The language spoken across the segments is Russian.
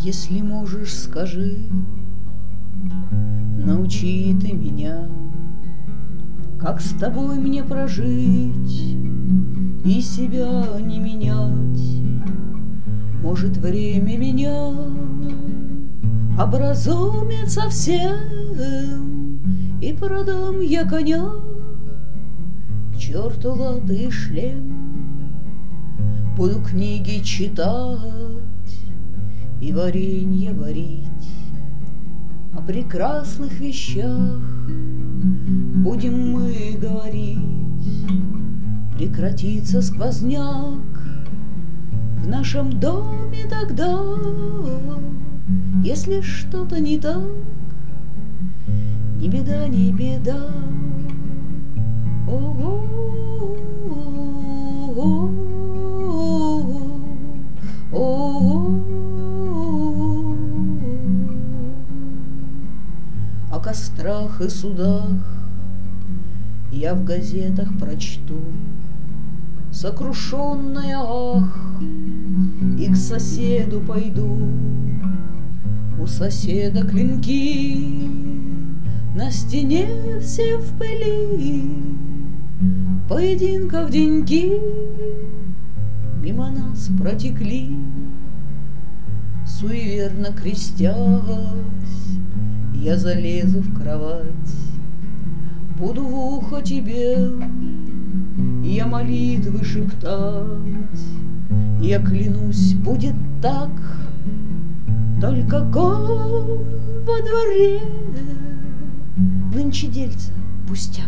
Если можешь, скажи, научи ты меня, как с тобой мне прожить и себя не менять. Может, время меня образумит совсем, и продам я коня, к черту латы и шлем. Буду книги читать и варенье варить, о прекрасных вещах будем мы говорить. Прекратится сквозняк в нашем доме тогда, если что-то не так, ни беда, ни беда. О кострах и судах я в газетах прочту сокрушенная ах, и к соседу пойду. У соседа клинки на стене все в пыли, поединков деньки мимо нас протекли. Суеверно крестясь, я залезу в кровать, буду в ухо тебе я молитвы шептать. Я клянусь, будет так, только конь во дворе нынче дельце пустяк.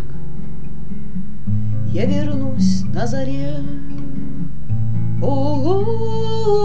Я вернусь на заре. О-о-о.